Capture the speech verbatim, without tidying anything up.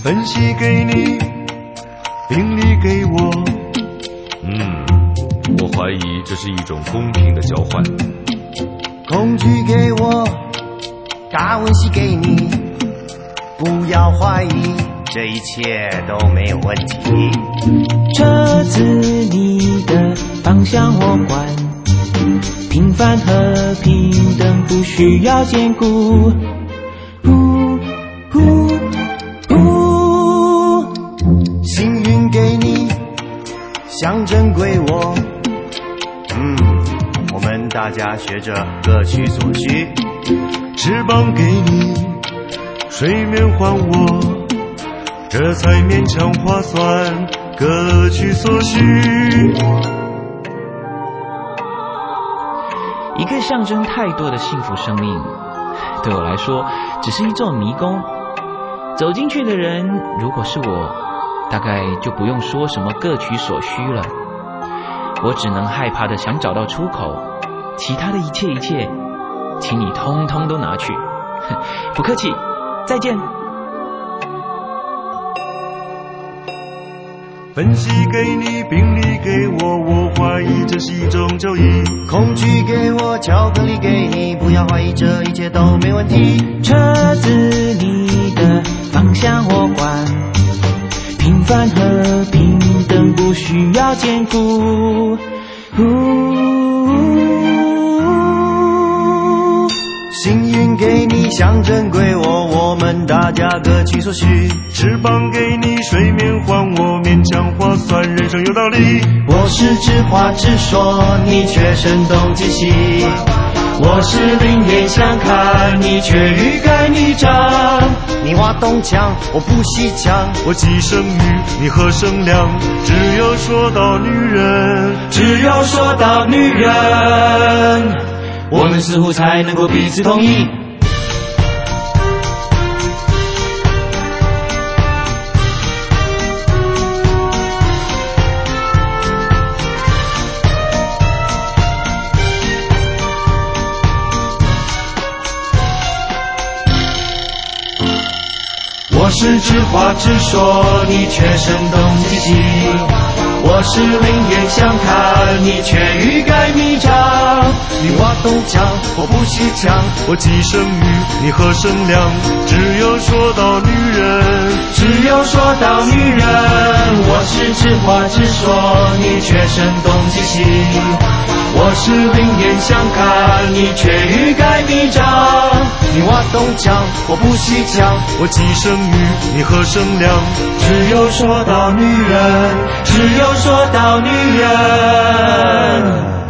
分析给你，病理给我。嗯，我怀疑这是一种公平的交换。 工具给我，达文西给你，不要怀疑，这一切都没有问题。 车子你的方向我管，平凡和平等不需要兼顾。呼呼呼， 幸运给你，象征归我。嗯，我们大家学着各取所需。 翅膀给你，睡眠还我，这才勉强划算，各取所需。 一个象征太多的幸福生命，对我来说只是一座迷宫。走进去的人如果是我，大概就不用说什么各取所需了，我只能害怕的想找到出口，其他的一切一切请你通通都拿去。不客气，再见。 分析给你，病理给我，我怀疑这是一种交易。 工具给我，巧克力给你，不要怀疑，这一切都没问题。 车子你的方向我管，平凡和平等不需要兼顾。 幸运给你，象征归我，我们大家各取所需。 翅膀给你，睡眠还我，勉强划算，人生有道理。 我是直话直说，你却生动惊喜。我是另眼相看，你却欲盖弥彰。你挖东墙，我不西墙， 我既生瑜，你何生亮？只有说到女人， 只有说到女人，我们似乎才能够彼此同意。我是直话直说，你却生动惊喜。我是另眼相看，你却欲盖弥彰。你挖东墙，我不西墙， 我既生瑜，你何生亮？只有说到女人， 只有说到女人。我是直话直说，你却生动惊喜。我是另眼相看，你却欲盖弥彰。你挖东墙，我不西墙， 我既生瑜，你何生亮？ 只有说到女人，只有说到女人。